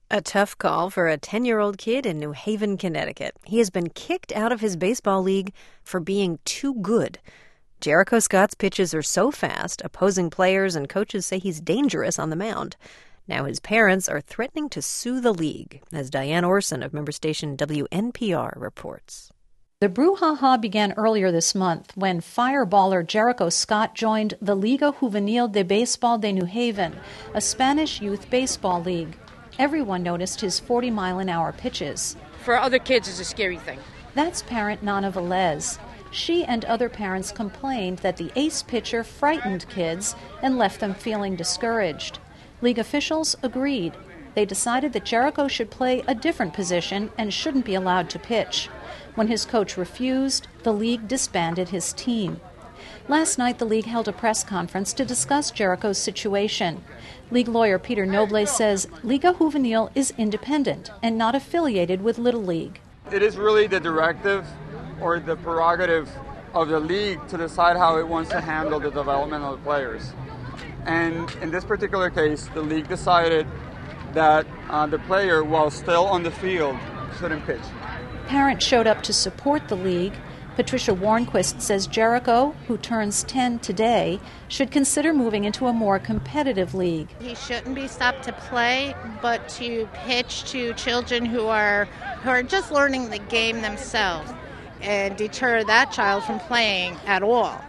A tough call for a 10-year-old kid in New Haven, Connecticut. He has been kicked out of his baseball league for being too good. Jericho Scott's pitches are so fast, opposing players and coaches say he's dangerous on the mound. Now his parents are threatening to sue the league, as Diane Orson of member station WNPR reports. The brouhaha began earlier this month when fireballer Jericho Scott joined the Liga Juvenil de Béisbol de New Haven, a Spanish youth baseball league. Everyone noticed his 40-mile-an-hour pitches. For other kids, it's a scary thing. That's parent Nana Velez. She and other parents complained that the ace pitcher frightened kids and left them feeling discouraged. League officials agreed. They decided that Jericho should play a different position and shouldn't be allowed to pitch. When his coach refused, the league disbanded his team. Last night, the league held a press conference to discuss Jericho's situation. League lawyer Peter Noble says Liga Juvenil is independent and not affiliated with Little League. It is really the directive or the prerogative of the league to decide how it wants to handle the development of the players. And in this particular case, the league decided that the player, while still on the field, shouldn't pitch. Parents showed up to support the league. Patricia Warnquist says Jericho, who turns 10 today, should consider moving into a more competitive league. He shouldn't be stopped to play, but to pitch to children who are just learning the game themselves and deter that child from playing at all.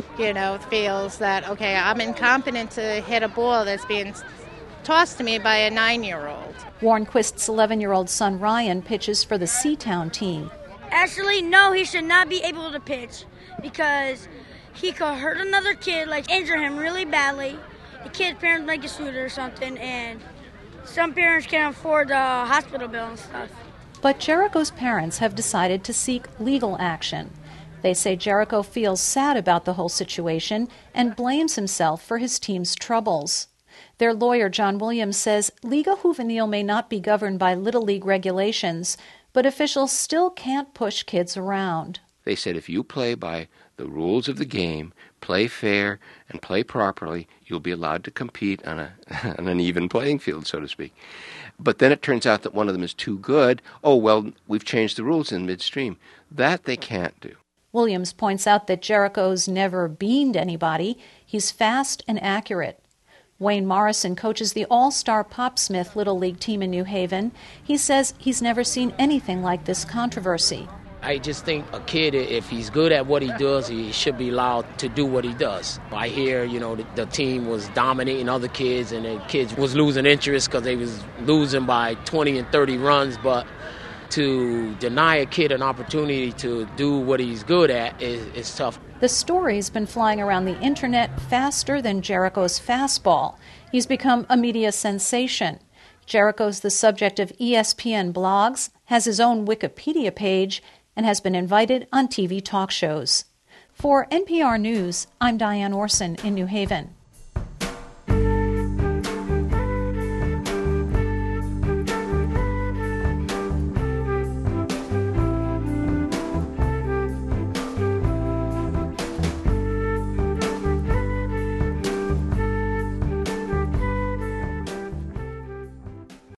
Feels that, okay, I'm incompetent to hit a ball that's being tossed to me by a 9-year-old. Warnquist's 11-year-old son Ryan pitches for the Seatown team. Actually, no, he should not be able to pitch because he could hurt another kid, injure him really badly. The kid's parents might get sued or something, and some parents can't afford the hospital bill and stuff. But Jericho's parents have decided to seek legal action. They say Jericho feels sad about the whole situation and blames himself for his team's troubles. Their lawyer, John Williams, says Liga Juvenil may not be governed by Little League regulations, but officials still can't push kids around. They said if you play by the rules of the game, play fair, and play properly, you'll be allowed to compete on an even playing field, so to speak. But then it turns out that one of them is too good. Oh, well, we've changed the rules in midstream. That they can't do. Williams points out that Jericho's never beaned anybody. He's fast and accurate. Wayne Morrison coaches the all-star Popsmith Little League team in New Haven. He says he's never seen anything like this controversy. I just think a kid, if he's good at what he does, he should be allowed to do what he does. I hear, the team was dominating other kids and the kids was losing interest because they was losing by 20 and 30 runs, but to deny a kid an opportunity to do what he's good at is tough. The story's been flying around the internet faster than Jericho's fastball. He's become a media sensation. Jericho's the subject of ESPN blogs, has his own Wikipedia page, and has been invited on TV talk shows. For NPR News, I'm Diane Orson in New Haven.